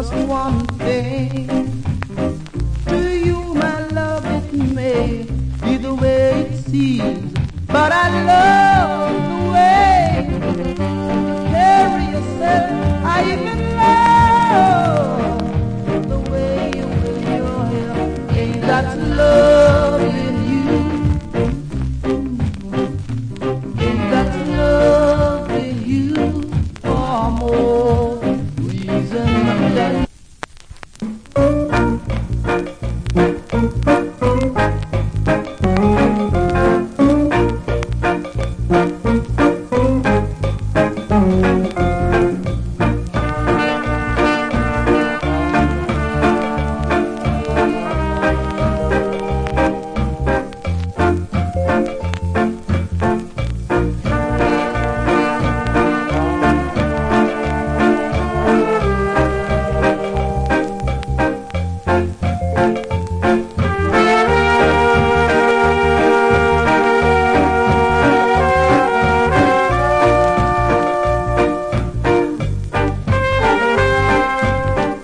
just one thing. To you, my love, it may be the way it seems, but I love the way you carry yourself. I even love